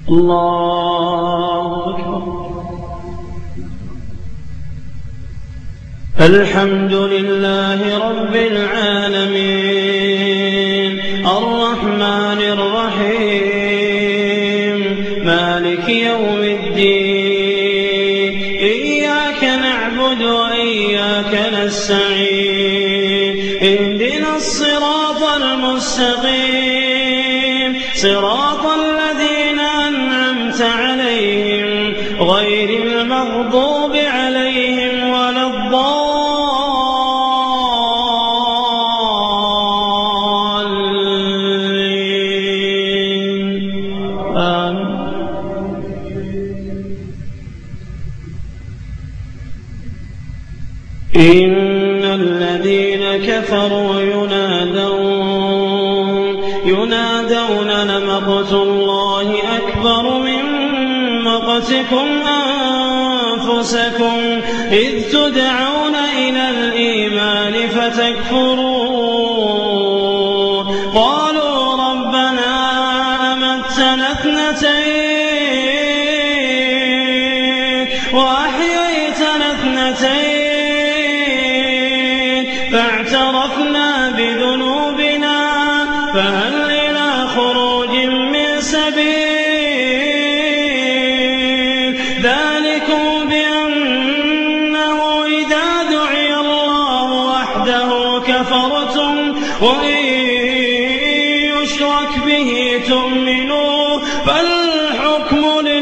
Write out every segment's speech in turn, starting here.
الله أكبر. الحمد لله رب العالمين الرحمن الرحيم مالك يوم الدين إياك نعبد وإياك نستعين اهدنا الصراط المستقيم صراط الذين أنعمت عليهم غير المغضوب عليهم ولا الضالين. إن الذين كفروا ينادون لمقت الله أكبر من مقتكم أنفسكم إذ تدعون إلى الإيمان فتكفرون قالوا ربنا أمتنا اثنتين وأحييتنا اثنتين فاعترفنا بذنوبنا فهل إلى خروج من سبيل ذلكم بأنه إذا دعي الله وحده كفرتم وإن يشرك به تؤمنوا فالحكم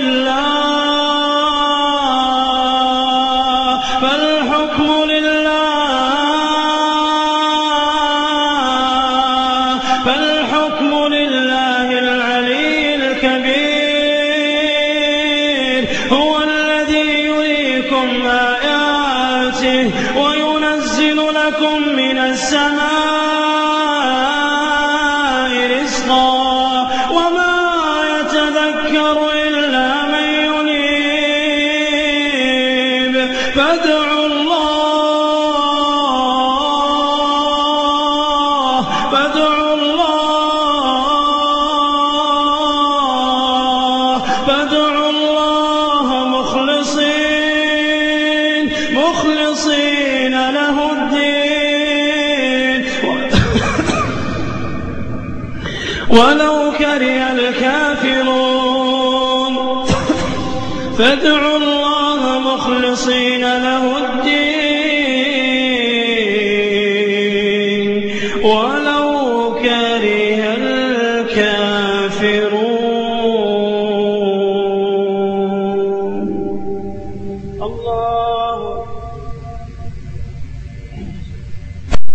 لله العلي الكبير هو الذي يريكم آياته وينزل لكم من السماء رزقا وما يتذكر إلا من ينيب فادعوا الله مخلصين له الدين ولو كره الكافرون فادعوا الله مخلصين له الدين ولو كره الكافرون. الله